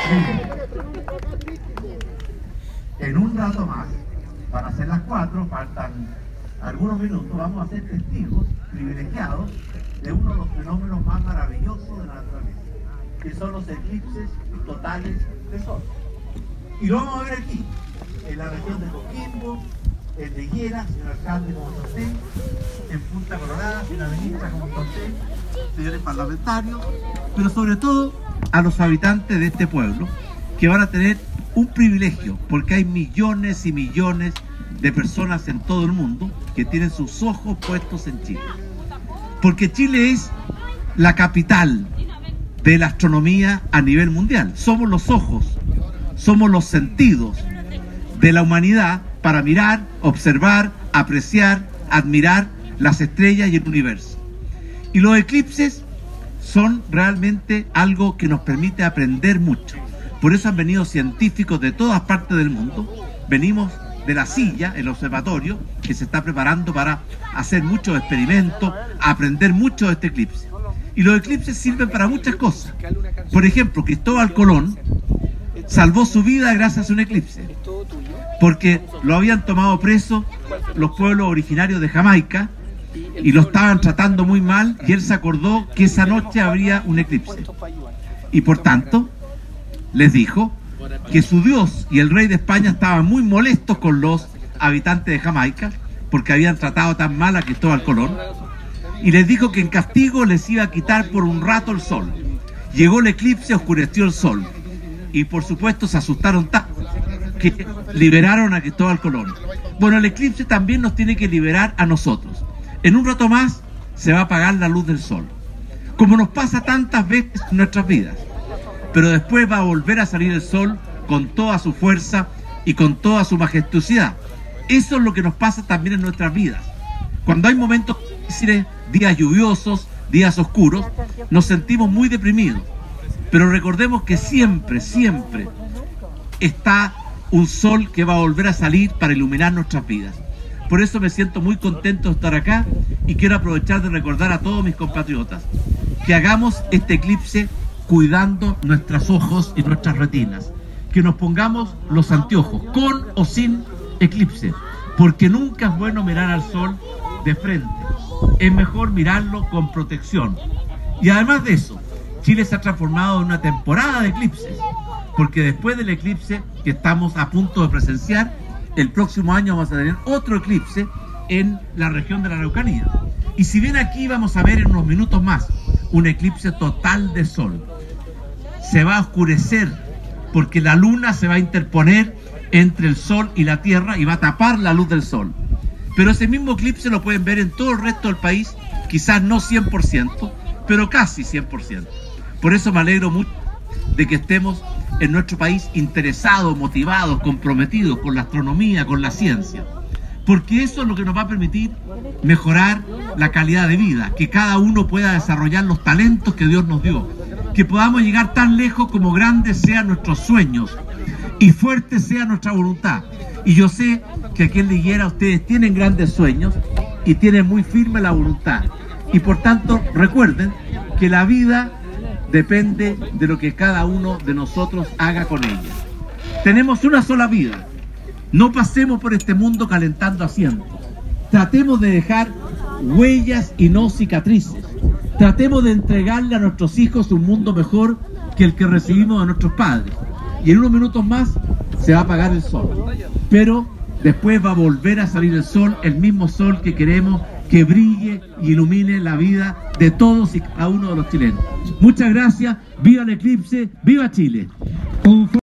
En un rato más, van a ser las 4, faltan algunos minutos, vamos a ser testigos privilegiados de uno de los fenómenos más maravillosos de la naturaleza, que son los eclipses totales de sol. Y lo vamos a ver aquí, en la región de Coquimbo, en Higuera, señor alcalde como está usted, en Punta Colorada, señora ministra como está usted, señores parlamentarios, pero sobre todo a los habitantes de este pueblo, que van a tener un privilegio, porque hay millones y millones de personas en todo el mundo que tienen sus ojos puestos en Chile. Porque Chile es la capital de la astronomía a nivel mundial. Somos los ojos, somos los sentidos de la humanidad para mirar, observar, apreciar, admirar las estrellas y el universo. Y los eclipses son realmente algo que nos permite aprender mucho. Por eso han venido científicos de todas partes del mundo. Venimos de la silla, el observatorio, que se está preparando para hacer muchos experimentos, aprender mucho de este eclipse. Y los eclipses sirven para muchas cosas. Por ejemplo, Cristóbal Colón salvó su vida gracias a un eclipse, porque lo habían tomado preso los pueblos originarios de Jamaica y lo estaban tratando muy mal, y él se acordó que esa noche habría un eclipse. Y por tanto, les dijo que su Dios y el rey de España estaban muy molestos con los habitantes de Jamaica porque habían tratado tan mal a Cristóbal Colón, y les dijo que en castigo les iba a quitar por un rato el sol. Llegó el eclipse, oscureció el sol, y por supuesto se asustaron tanto que liberaron a Cristóbal Colón. Bueno, el eclipse también nos tiene que liberar a nosotros. En un rato más se va a apagar la luz del sol, como nos pasa tantas veces en nuestras vidas. Pero después va a volver a salir el sol con toda su fuerza y con toda su majestuosidad. Eso es lo que nos pasa también en nuestras vidas. Cuando hay momentos difíciles, días lluviosos, días oscuros, nos sentimos muy deprimidos. Pero recordemos que siempre, siempre está un sol que va a volver a salir para iluminar nuestras vidas. Por eso me siento muy contento de estar acá, y quiero aprovechar de recordar a todos mis compatriotas que hagamos este eclipse cuidando nuestros ojos y nuestras retinas, que nos pongamos los anteojos con o sin eclipse, porque nunca es bueno mirar al sol de frente, es mejor mirarlo con protección. Y además de eso, Chile se ha transformado en una temporada de eclipses, porque después del eclipse que estamos a punto de presenciar, el próximo año vamos a tener otro eclipse en la región de la Araucanía. Y si bien aquí vamos a ver en unos minutos más un eclipse total de sol, se va a oscurecer porque la luna se va a interponer entre el sol y la tierra y va a tapar la luz del sol. Pero ese mismo eclipse lo pueden ver en todo el resto del país, quizás no 100%, pero casi 100%. Por eso me alegro mucho de que estemos en nuestro país interesados, motivados, comprometidos con la astronomía, con la ciencia, porque eso es lo que nos va a permitir mejorar la calidad de vida, que cada uno pueda desarrollar los talentos que Dios nos dio, que podamos llegar tan lejos como grandes sean nuestros sueños y fuerte sea nuestra voluntad. Y yo sé que aquí en Higuera ustedes tienen grandes sueños y tienen muy firme la voluntad, y por tanto recuerden que la vida depende de lo que cada uno de nosotros haga con ella. Tenemos una sola vida. No pasemos por este mundo calentando asientos. Tratemos de dejar huellas y no cicatrices. Tratemos de entregarle a nuestros hijos un mundo mejor que el que recibimos de nuestros padres. Y en unos minutos más se va a apagar el sol. Pero después va a volver a salir el sol, el mismo sol que queremos que brille y ilumine la vida de todos y cada uno de los chilenos. Muchas gracias. Viva el eclipse. Viva Chile.